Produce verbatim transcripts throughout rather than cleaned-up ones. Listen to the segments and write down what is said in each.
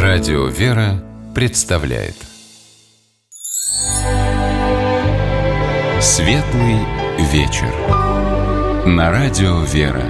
Радио «Вера» представляет Светлый вечер на Радио «Вера».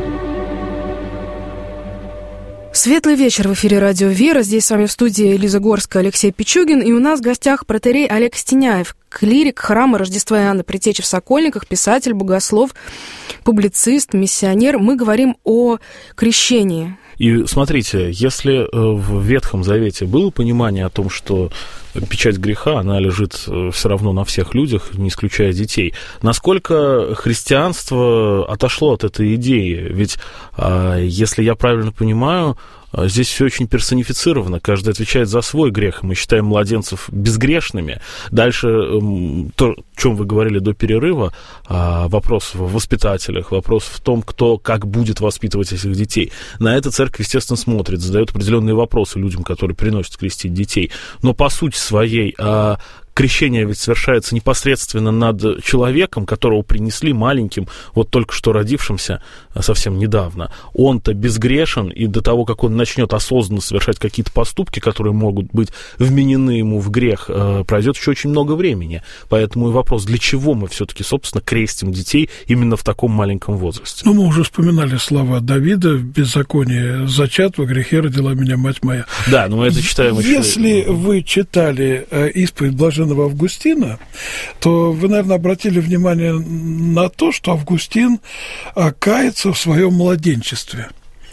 Светлый вечер в эфире Радио «Вера». Здесь с вами в студии Лиза Горская, Алексей Пичугин. И у нас в гостях протоиерей Олег Стеняев, клирик храма Рождества Иоанна Предтечи в Сокольниках, писатель, богослов, публицист, миссионер. Мы говорим о крещении. И смотрите, если в Ветхом Завете было понимание о том, что печать греха, она лежит все равно на всех людях, не исключая детей, насколько христианство отошло от этой идеи? Ведь, если я правильно понимаю, здесь все очень персонифицировано, каждый отвечает за свой грех, мы считаем младенцев безгрешными. Дальше, то, о чем вы говорили до перерыва, вопрос в воспитателях, вопрос в том, кто как будет воспитывать этих детей. На это церковь, естественно, смотрит, задает определенные вопросы людям, которые приносят крестить детей. Но по сути своей крещение ведь совершается непосредственно над человеком, которого принесли маленьким, вот только что родившимся совсем недавно. Он-то безгрешен, и до того, как он начнет осознанно совершать какие-то поступки, которые могут быть вменены ему в грех, пройдет еще очень много времени. Поэтому и вопрос, для чего мы все-таки, собственно, крестим детей именно в таком маленьком возрасте? Ну, мы уже вспоминали слова Давида: в беззаконии зачат, во грехе родила меня мать моя. Да, но мы это читаем еще... Если вы читали исповедь блаженного Августина, то вы, наверное, обратили внимание на то, что Августин кается в своем младенчестве.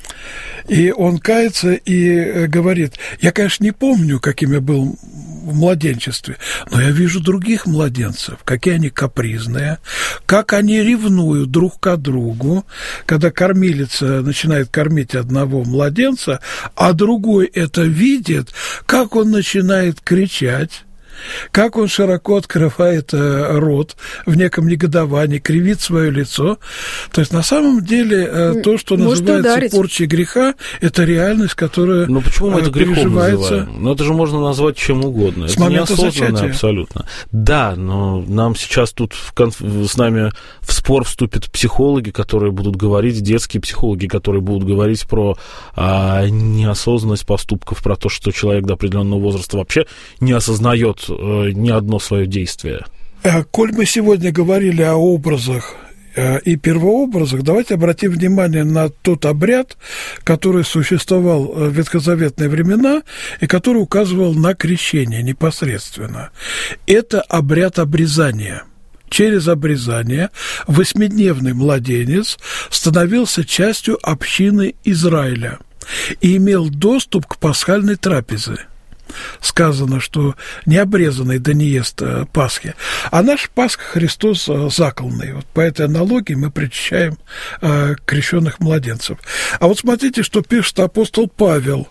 И он кается и говорит: я, конечно, не помню, каким я был в младенчестве, но я вижу других младенцев, какие они капризные, как они ревнуют друг к другу, когда кормилица начинает кормить одного младенца, а другой это видит, как он начинает кричать, как он широко открывает рот в неком негодовании, кривит свое лицо. То есть, на самом деле, то, что Может называется ударить. порчей греха, это реальность, которая Но почему мы это грехом называем? Ну, это же можно назвать чем угодно. С это неосознанно зачатия. Абсолютно. Да, но нам сейчас тут в конф... с нами в спор вступят психологи, которые будут говорить, детские психологи, которые будут говорить про а, неосознанность поступков, про то, что человек до определенного возраста вообще не осознает ни одно свое действие. Коль мы сегодня говорили о образах и первообразах, давайте обратим внимание на тот обряд, который существовал в ветхозаветные времена и который указывал на крещение непосредственно. Это обряд обрезания. Через обрезание восьмидневный младенец становился частью общины Израиля и имел доступ к пасхальной трапезе. Сказано, что необрезанный да не ест Пасхи. А наш Пасха Христос заколный. Вот по этой аналогии мы причащаем э, крещенных младенцев. А вот смотрите, что пишет апостол Павел.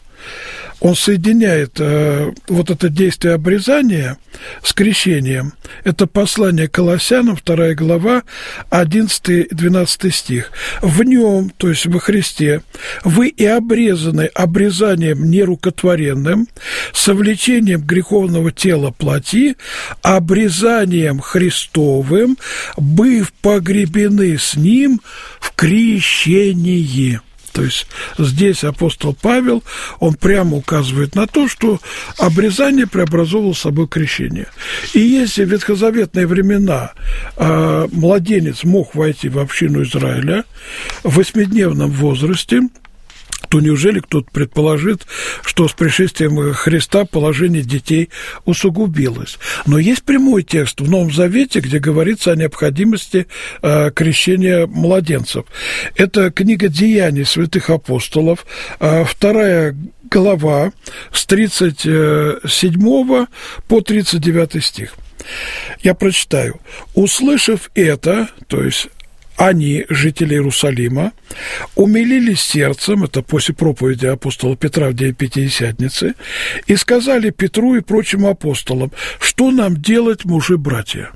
Он соединяет э, вот это действие обрезания с крещением. Это послание Колоссянам, вторая глава, одиннадцатый-двенадцатый стих. В нем, то есть во Христе, вы и обрезаны обрезанием нерукотворенным, совлечением греховного тела плоти, обрезанием Христовым, быв погребены с ним в крещении. То есть здесь апостол Павел, он прямо указывает на то, что обрезание преобразовывало собой крещение. И если в ветхозаветные времена э, младенец мог войти в общину Израиля в восьмидневном возрасте, то неужели кто-то предположит, что с пришествием Христа положение детей усугубилось? Но есть прямой текст в Новом Завете, где говорится о необходимости э, крещения младенцев. Это книга «Деяний святых апостолов», э, вторая глава, с тридцать седьмого по тридцать девятый стих. Я прочитаю. «Услышав это», то есть они, жители Иерусалима, умилились сердцем, это после проповеди апостола Петра в день Пятидесятницы, и сказали Петру и прочим апостолам: что нам делать, мужи-братья?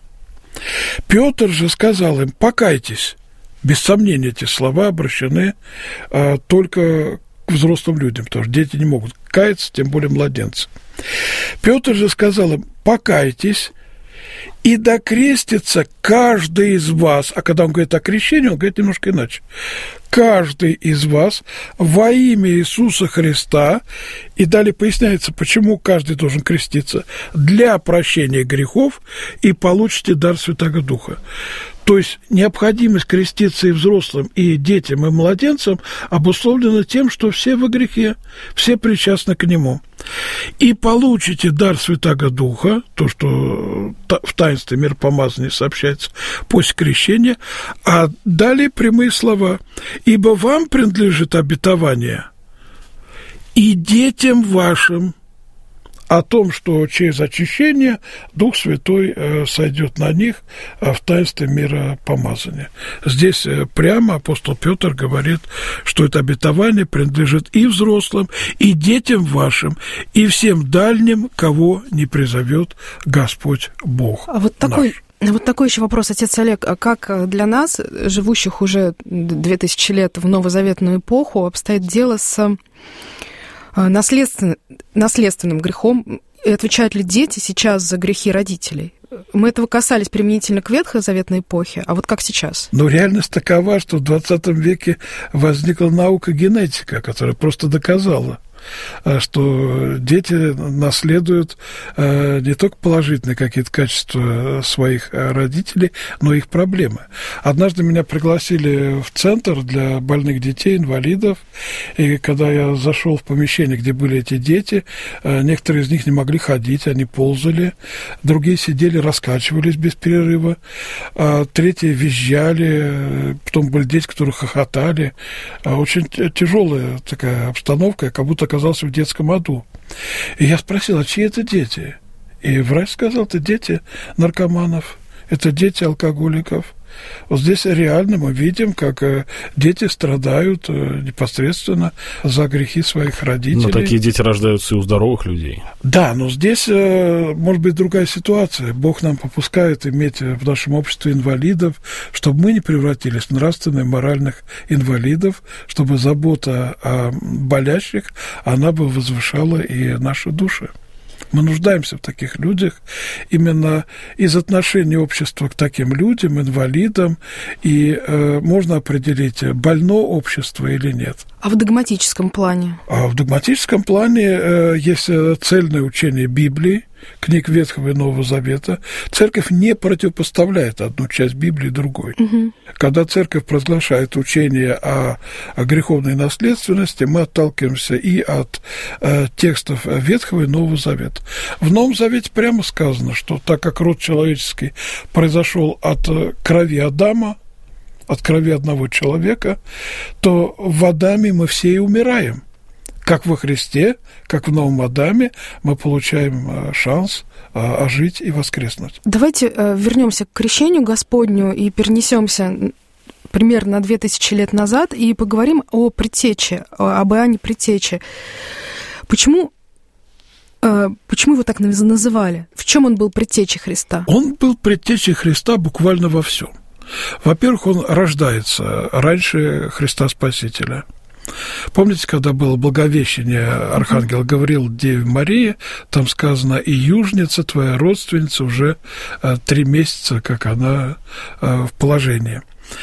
Петр же сказал им: покайтесь. Без сомнения, эти слова обращены а, только к взрослым людям, потому что дети не могут каяться, тем более младенцы. Петр же сказал им: покайтесь и да крестится каждый из вас, а когда он говорит о крещении, он говорит немножко иначе, каждый из вас во имя Иисуса Христа, и далее поясняется, почему каждый должен креститься, для прощения грехов, и получите дар Святаго Духа. То есть необходимость креститься и взрослым, и детям, и младенцам обусловлена тем, что все во грехе, все причастны к нему. И получите дар Святаго Духа, то, что в таинстве миропомазания сообщается после крещения, а далее прямые слова. «Ибо вам принадлежит обетование, и детям вашим», о том, что через очищение Дух Святой сойдет на них в таинстве миропомазания. Здесь прямо апостол Петр говорит, что это обетование принадлежит и взрослым, и детям вашим, и всем дальним, кого не призовет Господь Бог а вот такой... наш. Вот такой еще вопрос, отец Олег. А как для нас, живущих уже две тысячи лет в новозаветную эпоху, обстоит дело с наследственным, наследственным грехом, и отвечают ли дети сейчас за грехи родителей? Мы этого касались применительно к ветхозаветной эпохе, а вот как сейчас? Но реальность такова, что в двадцатом веке возникла наука генетика, которая просто доказала, что дети наследуют не только положительные какие-то качества своих родителей, но и их проблемы. Однажды меня пригласили в центр для больных детей, инвалидов, и когда я зашел в помещение, где были эти дети, некоторые из них не могли ходить, они ползали, другие сидели, раскачивались без перерыва, а третьи визжали, потом были дети, которые хохотали. Очень тяжелая такая обстановка, как будто оказался в детском аду. И я спросил, а чьи это дети? И врач сказал, это дети наркоманов, это дети алкоголиков. Вот здесь реально мы видим, как дети страдают непосредственно за грехи своих родителей. Но такие дети рождаются и у здоровых людей. Да, но здесь может быть другая ситуация. Бог нам попускает иметь в нашем обществе инвалидов, чтобы мы не превратились в нравственных, моральных инвалидов, чтобы забота о болящих, она бы возвышала и наши души. Мы нуждаемся в таких людях именно из отношения общества к таким людям, инвалидам, и э, можно определить, больно общество или нет. А в догматическом плане? А в догматическом плане э, есть цельное учение Библии, книг Ветхого и Нового Завета. Церковь не противопоставляет одну часть Библии другой. Угу. Когда церковь провозглашает учение о, о греховной наследственности, мы отталкиваемся и от э, текстов Ветхого и Нового Завета. В Новом Завете прямо сказано, что так как род человеческий произошел от крови Адама, от крови одного человека, то в Адаме мы все и умираем. Как во Христе, как в Новом Адаме, мы получаем шанс ожить и воскреснуть. Давайте вернемся к крещению Господню и перенесемся примерно на две тысячи лет назад и поговорим о предтече, об Иоанне Предтече. Почему, почему его так называли? В чем он был предтечей Христа? Он был предтечей Христа буквально во всем. Во-первых, он рождается раньше Христа Спасителя. Помните, когда было благовещение архангела Гавриила Деве Марии, там сказано, и южница твоя родственница уже три месяца, как она в положении.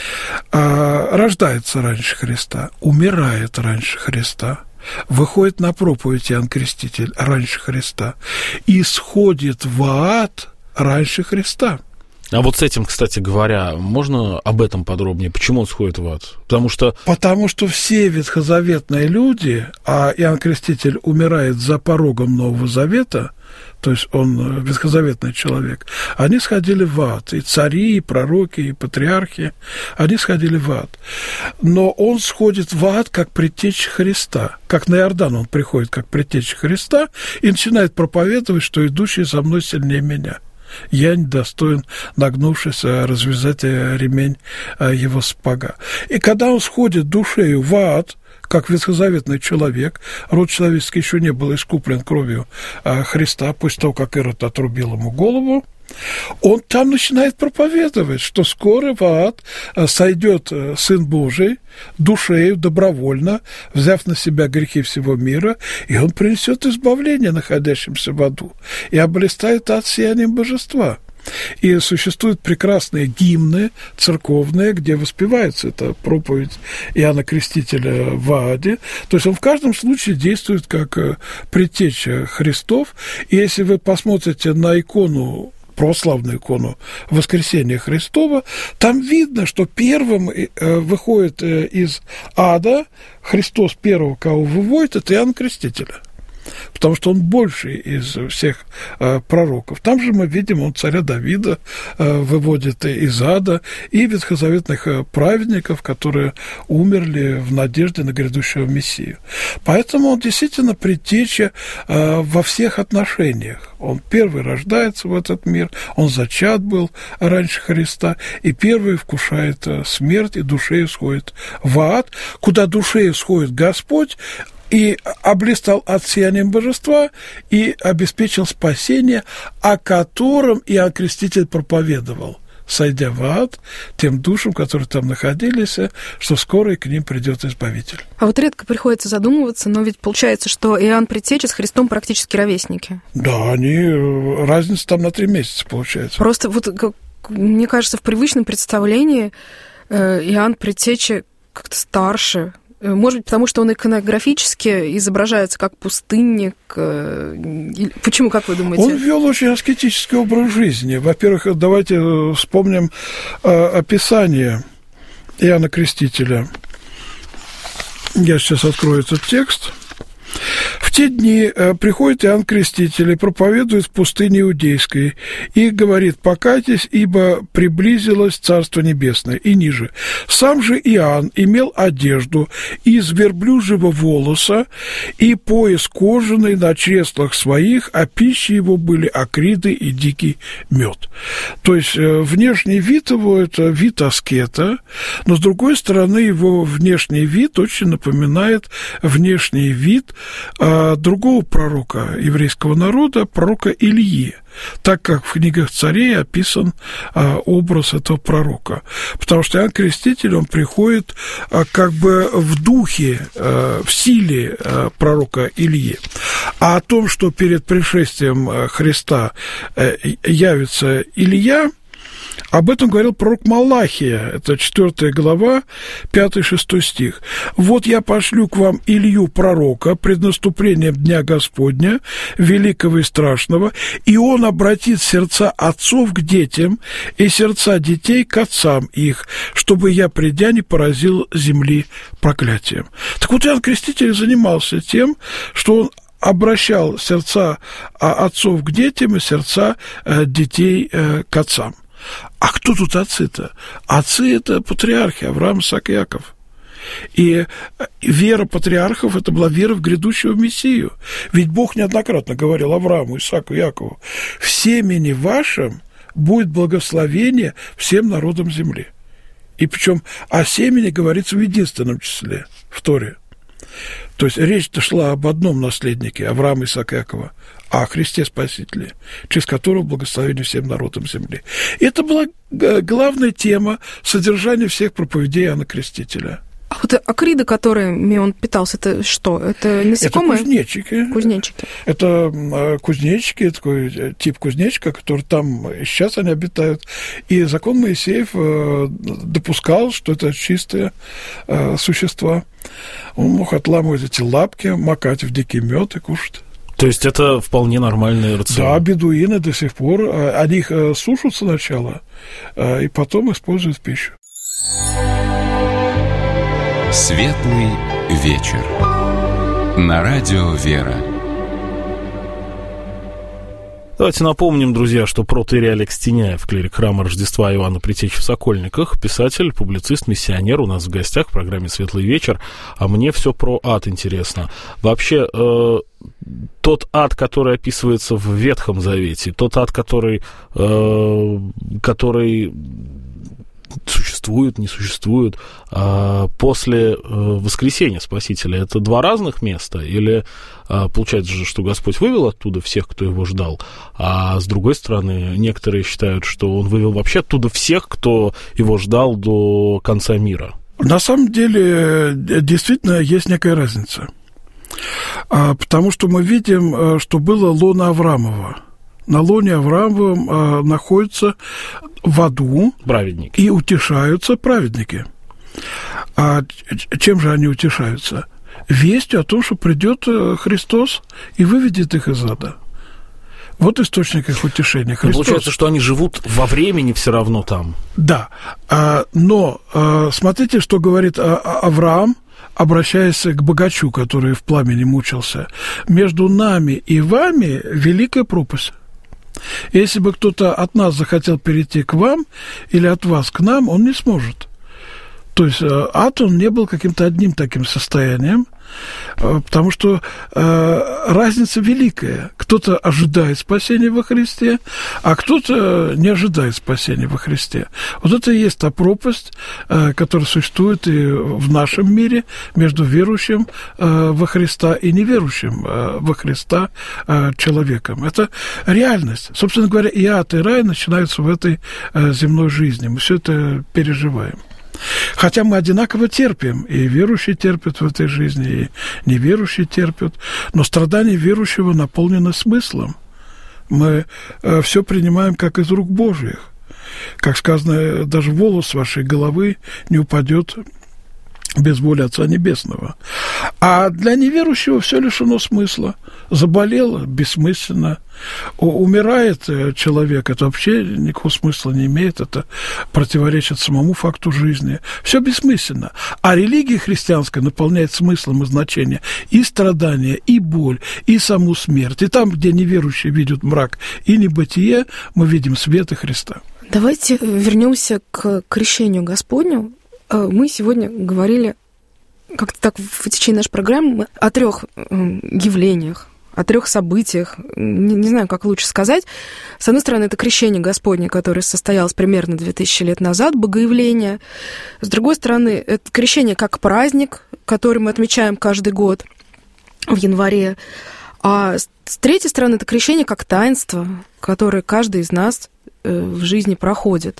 А рождается раньше Христа, умирает раньше Христа, выходит на проповедь Иоанн Креститель раньше Христа и сходит в ад раньше Христа. А вот с этим, кстати говоря, можно об этом подробнее? Почему он сходит в ад? Потому что... Потому что все ветхозаветные люди, а Иоанн Креститель умирает за порогом Нового Завета, то есть он ветхозаветный человек, они сходили в ад. И цари, и пророки, и патриархи, они сходили в ад. Но он сходит в ад как предтеча Христа. Как на Иордан он приходит как предтеча Христа и начинает проповедовать, что идущий за мной сильнее меня. Я недостоин, нагнувшись, развязать ремень его сапога. И когда он сходит душею в ад, как ветхозаветный человек, род человеческий еще не был искуплен кровью Христа, после того, как Ирод отрубил ему голову, он там начинает проповедовать, что скоро в ад сойдет Сын Божий душею добровольно, взяв на себя грехи всего мира, и он принесет избавление находящимся в аду и облистает ад сиянием божества. И существуют прекрасные гимны церковные, где воспевается эта проповедь Иоанна Крестителя в Ааде. То есть он в каждом случае действует как предтеча Христов. И если вы посмотрите на икону, православную икону Воскресения Христова, там видно, что первым выходит из ада Христос, первого, кого выводит, это Иоанн Крестителя. Потому что он больший из всех э, пророков. Там же мы видим, он царя Давида э, выводит из ада, и ветхозаветных э, праведников, которые умерли в надежде на грядущего Мессию. Поэтому он действительно предтеча э, во всех отношениях. Он первый рождается в этот мир, он зачат был раньше Христа, и первый вкушает э, смерть, и душе исходит в ад, куда душе исходит Господь, и облистал от сиянием божества, и обеспечил спасение, о котором Иоанн Креститель проповедовал, сойдя в ад, тем душам, которые там находились, что скоро и к ним придет Избавитель. А вот редко приходится задумываться, но ведь получается, что Иоанн Предтеча с Христом практически ровесники. Да, они, разница там на три месяца получается. Просто вот, мне кажется, в привычном представлении Иоанн Предтеча как-то старше. Может быть, потому что он иконографически изображается как пустынник. Почему, как вы думаете? Он вел очень аскетический образ жизни. Во-первых, давайте вспомним описание Иоанна Крестителя. Я сейчас открою этот текст. В те дни приходит Иоанн Креститель и проповедует в пустыне Иудейской и говорит: «Покайтесь, ибо приблизилось Царство Небесное». И ниже: «Сам же Иоанн имел одежду из верблюжьего волоса и пояс кожаный на чреслах своих, а пищей его были акриды и дикий мед». То есть внешний вид его – это вид аскета, но, с другой стороны, его внешний вид очень напоминает внешний вид другого пророка еврейского народа, пророка Ильи, так как в книгах царей описан а, образ этого пророка. Потому что Иоанн Креститель, он приходит а, как бы в духе, а, в силе а, пророка Ильи. А о том, что перед пришествием Христа а, явится Илья, об этом говорил пророк Малахия, это четвёртая глава, пятый-шестой стих. «Вот я пошлю к вам Илью пророка пред наступлением Дня Господня, великого и страшного, и он обратит сердца отцов к детям и сердца детей к отцам их, чтобы я, придя, не поразил земли проклятием». Так вот, Иоанн Креститель занимался тем, что он обращал сердца отцов к детям и сердца детей к отцам. А кто тут отцы-то? Отцы – это патриархи Авраам, Исаак и Яков. И вера патриархов – это была вера в грядущего Мессию. Ведь Бог неоднократно говорил Аврааму, Исааку и Якову: «В семени вашем будет благословение всем народам земли». И причем о семени говорится в единственном числе, в Торе. То есть речь-то шла об одном наследнике, Авраама, Исаака и Якова, а о Христе Спасителе, через которого благословение всем народам земли. И это была главная тема содержания всех проповедей Иоанна Крестителя. А вот акриды, которыми он питался, это что? Это насекомые? Это кузнечики. Кузнечики. Это кузнечики, такой тип кузнечика, который там и сейчас они обитают. И закон Моисеев допускал, что это чистые существа. Он мог отламывать эти лапки, макать в дикий мед и кушать. То есть это вполне нормальный рацион? Да, бедуины до сих пор, они их сушат сначала, и потом используют в пищу. Светлый вечер. На радио «Вера». Давайте напомним, друзья, что протоиерей Алекс Тиняев, клирик храма Рождества Иоанна Предтечи в Сокольниках, писатель, публицист, миссионер, у нас в гостях в программе «Светлый вечер», а мне все про ад интересно. Вообще, э, тот ад, который описывается в Ветхом Завете, тот ад, который, э, который существует, не существует, а после э, воскресения Спасителя, это два разных места? Или э, получается же, что Господь вывел оттуда всех, кто его ждал, а с другой стороны, некоторые считают, что он вывел вообще оттуда всех, кто его ждал до конца мира? На самом деле, действительно, есть некая разница. Потому что мы видим, что было лоно Авраамова. на лоне Авраамовом э, находятся в аду праведники. И утешаются праведники. А чем же они утешаются? Вестью о том, что придет Христос и выведет их из ада. Вот источник их утешения. Христос. Но получается, что они живут во времени все равно там. Да, но смотрите, что говорит Авраам, обращаясь к богачу, который в пламени мучился. «Между нами и вами великая пропасть. Если бы кто-то от нас захотел перейти к вам или от вас к нам, он не сможет». То есть ад, он не был каким-то одним таким состоянием, потому что э, разница великая. Кто-то ожидает спасения во Христе, а кто-то не ожидает спасения во Христе. Вот это и есть та пропасть, э, которая существует и в нашем мире между верующим э, во Христа и неверующим э, во Христа э, человеком. Это реальность. Собственно говоря, и ад, и рай начинаются в этой э, земной жизни. Мы все это переживаем. Хотя мы одинаково терпим, и верующие терпят в этой жизни, и неверующие терпят, но страдания верующего наполнены смыслом. Мы э, все принимаем как из рук Божьих. Как сказано, даже волос с вашей головы не упадет без воли Отца Небесного. А для неверующего все лишено смысла. Заболело бессмысленно. Умирает человек, это вообще никакого смысла не имеет, это противоречит самому факту жизни. Все бессмысленно. А религия христианская наполняет смыслом и значением и страдания, и боль, и саму смерть. И там, где неверующие видят мрак и небытие, мы видим свет и Христа. Давайте вернемся к крещению Господню. Мы сегодня говорили как-то так в течение нашей программы о трех явлениях, о трех событиях, не, не знаю, как лучше сказать. С одной стороны, это крещение Господне, которое состоялось примерно две тысячи лет назад, богоявление. С другой стороны, это крещение как праздник, который мы отмечаем каждый год в январе. А с третьей стороны, это крещение как таинство, которое каждый из нас в жизни проходит.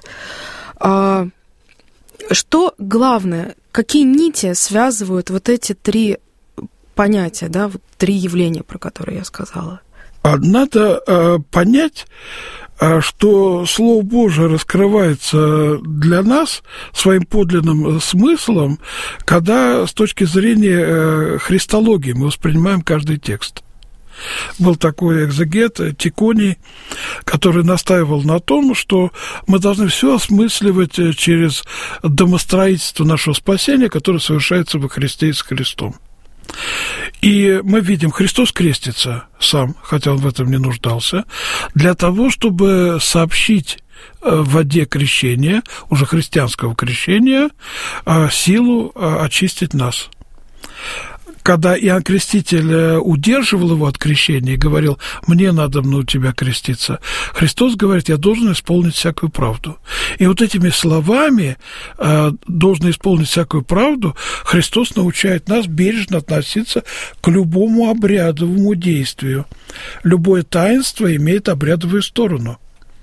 Что главное, какие нити связывают вот эти три понятия, да, вот три явления, про которые я сказала? Надо э, понять, э, что Слово Божие раскрывается для нас своим подлинным смыслом, когда с точки зрения э, христологии мы воспринимаем каждый текст. Был такой экзегет Тиконий, который настаивал на том, что мы должны все осмысливать через домостроительство нашего спасения, которое совершается во Христе и с Христом. И мы видим, Христос крестится сам, хотя он в этом не нуждался, для того, чтобы сообщить в воде крещения, уже христианского крещения, силу очистить нас. Когда Иоанн Креститель удерживал его от крещения и говорил: «Мне надо у тебя креститься», Христос говорит: «Я должен исполнить всякую правду». И вот этими словами «должен исполнить всякую правду» Христос научает нас бережно относиться к любому обрядовому действию. Любое таинство имеет обрядовую сторону.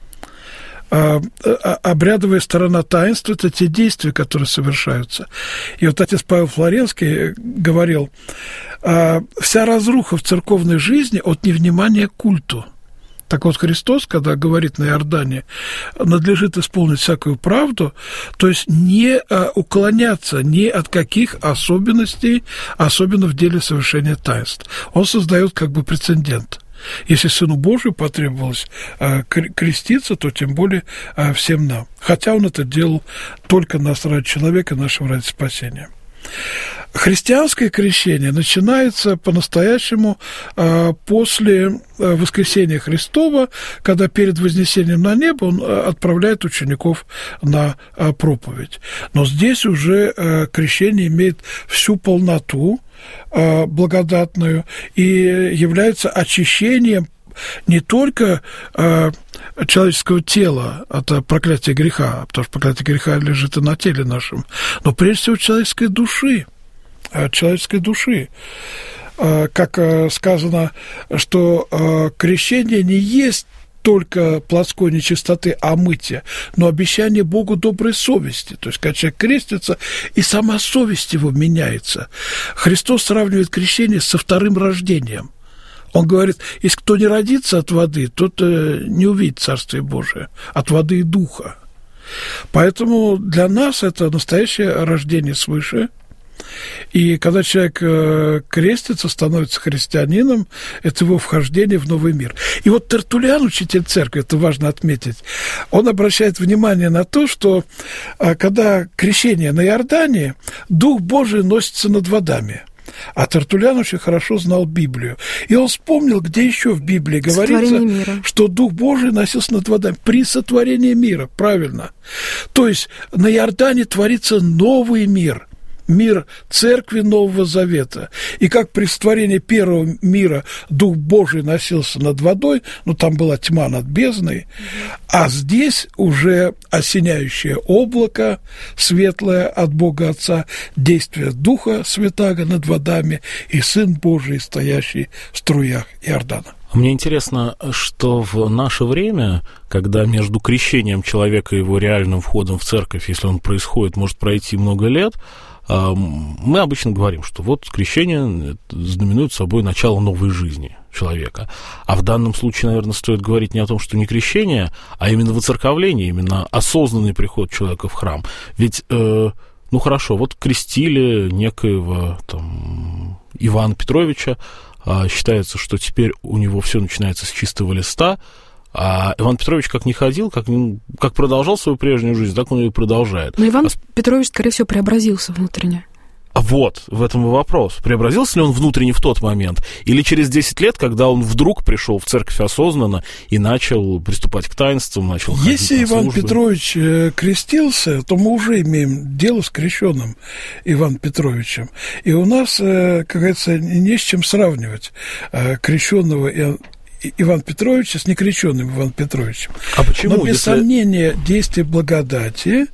Обрядовая сторона таинства – это те действия, которые совершаются. И вот отец Павел Флоренский говорил: вся разруха в церковной жизни от невнимания к культу. Так вот, Христос, когда говорит на Иордане, надлежит исполнить всякую правду, то есть не уклоняться ни от каких особенностей, особенно в деле совершения таинств. Он создает как бы прецедент. Если Сыну Божию потребовалось э, креститься, то тем более э, всем нам. Хотя он это делал только нас ради человека, нашего ради спасения. Христианское крещение начинается по-настоящему э, после э, воскресения Христова, когда перед вознесением на небо он э, отправляет учеников на э, проповедь. Но здесь уже э, крещение имеет всю полноту э, благодатную и является очищением не только э, человеческого тела от проклятия греха, потому что проклятие греха лежит и на теле нашем, но прежде всего человеческой души, человеческой души. Как сказано, что крещение не есть только плотской нечистоты, а мытья, но обещание Богу доброй совести. То есть, когда человек крестится, и сама совесть его меняется. Христос сравнивает крещение со вторым рождением. Он говорит, если кто не родится от воды, тот не увидит Царствие Божие, от воды и духа. Поэтому для нас это настоящее рождение свыше. И когда человек крестится, становится христианином, это его вхождение в новый мир. И вот Тертуллиан, учитель церкви, это важно отметить, он обращает внимание на то, что когда крещение на Иордане, Дух Божий носится над водами. А Тертуллиан очень хорошо знал Библию. И он вспомнил, где еще в Библии говорится, что Дух Божий носился над водами. При сотворении мира, правильно. То есть на Иордане творится новый мир. Мир церкви Нового Завета. И как при сотворении первого мира Дух Божий носился над водой, ну, там была тьма над бездной, а здесь уже осеняющее облако, светлое от Бога Отца, действие Духа Святаго над водами и Сын Божий, стоящий в струях Иордана. Мне интересно, что в наше время, когда между крещением человека и его реальным входом в церковь, если он происходит, может пройти много лет, мы обычно говорим, что вот крещение знаменует собой начало новой жизни человека. А в данном случае, наверное, стоит говорить не о том, что не крещение, а именно воцерковление, именно осознанный приход человека в храм. Ведь, э, ну хорошо, вот крестили некоего там, Ивана Петровича, а считается, что теперь у него все начинается с чистого листа, а Иван Петрович как не ходил, как, как продолжал свою прежнюю жизнь, так он и продолжает. Но Иван а... Петрович, скорее всего, преобразился внутренне. А вот, в этом и вопрос. Преобразился ли он внутренне в тот момент? Или через десять лет, когда он вдруг пришел в церковь осознанно и начал приступать к таинствам, начал ходить на службы? Если Иван Петрович крестился, то мы уже имеем дело с крещенным Иваном Петровичем. И у нас, как говорится, не с чем сравнивать крещенного Ивана Иван Петровича с некрещенным Иваном Петровичем. А почему? Но без если... сомнения действие благодати,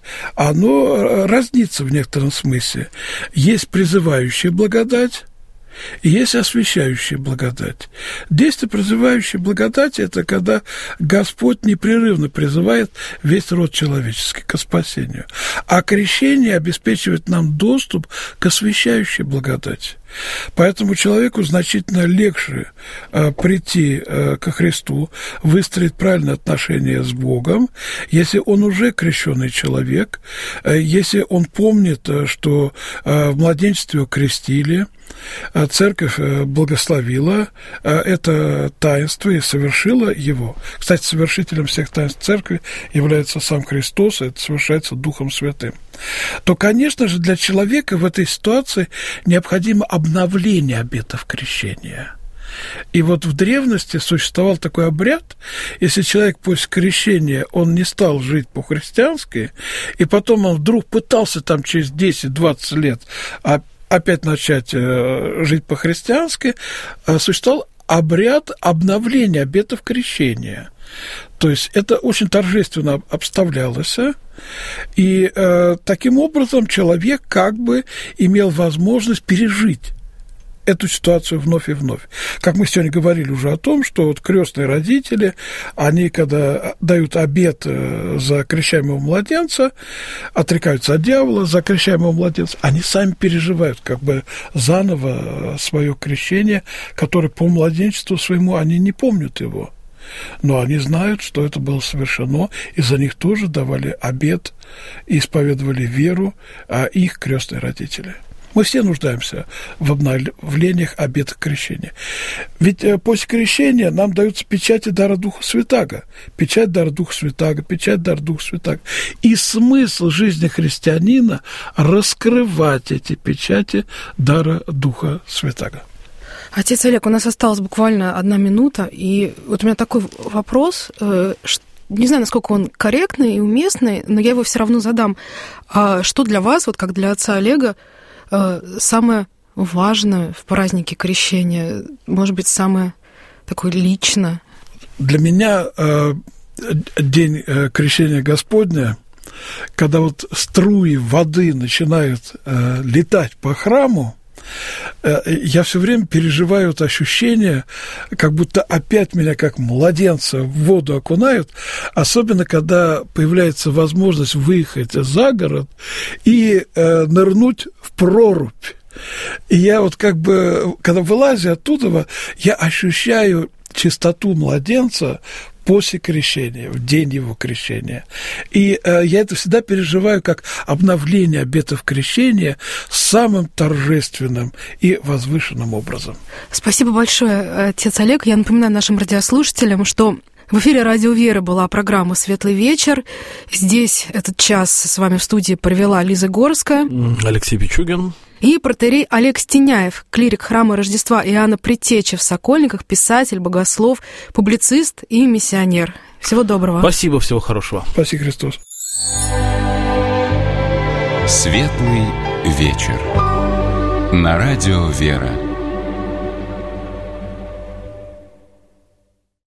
оно разнится в некотором смысле. Есть призывающая благодать, и есть освящающая благодать. Действие призывающей благодати – это когда Господь непрерывно призывает весь род человеческий к спасению. А крещение обеспечивает нам доступ к освящающей благодати. Поэтому человеку значительно легче э, прийти э, ко Христу, выстроить правильное отношение с Богом, если он уже крещенный человек, э, если он помнит, э, что э, в младенчестве его крестили, э, церковь э, благословила э, это таинство и совершила его. Кстати, совершителем всех таинств церкви является сам Христос, и это совершается Духом Святым. То, конечно же, для человека в этой ситуации необходимо обновление обетов крещения. И вот в древности существовал такой обряд, если человек после крещения, он не стал жить по-христиански, и потом он вдруг пытался там через десять-двадцать лет опять начать жить по-христиански, существовал обряд обновления обетов крещения. То есть это очень торжественно обставлялось, и э, таким образом человек как бы имел возможность пережить эту ситуацию вновь и вновь. Как мы сегодня говорили уже о том, что вот крестные родители, они, когда дают обет за крещаемого младенца, отрекаются от дьявола за крещаемого младенца, они сами переживают как бы заново свое крещение, которое по младенчеству своему они не помнят его. Но они знают, что это было совершено, и за них тоже давали обет и исповедовали веру, а их крестные родители. Мы все нуждаемся в обновлениях обета крещения. Ведь после крещения нам даются печати дара Духа Святаго. Печать дара Духа Святаго, печать дара Духа Святаго. И смысл жизни христианина – раскрывать эти печати дара Духа Святаго. Отец Олег, у нас осталась буквально одна минута, и вот у меня такой вопрос, не знаю, насколько он корректный и уместный, но я его все равно задам. Что для вас, вот как для отца Олега, самое важное в празднике крещения, может быть, самое такое личное? Для меня день крещения Господня, когда вот струи воды начинают летать по храму, я все время переживаю это ощущение, как будто опять меня, как младенца, в воду окунают, особенно когда появляется возможность выехать за город и э, нырнуть в прорубь. И я вот как бы, когда вылазю оттуда, я ощущаю чистоту младенца после крещения, в день его крещения. И э, я это всегда переживаю как обновление обетов крещения самым торжественным и возвышенным образом. Спасибо большое, отец Олег. Я напоминаю нашим радиослушателям, что в эфире «Радио Вера» была программа «Светлый вечер». Здесь этот час с вами в студии провела Лиза Горская, Алексей Пичугин и протоиерей Олег Стеняев, клирик храма Рождества Иоанна Предтечи в Сокольниках, писатель, богослов, публицист и миссионер. Всего доброго. Спасибо, всего хорошего. Спаси Христос. Светлый вечер. На радио «Вера».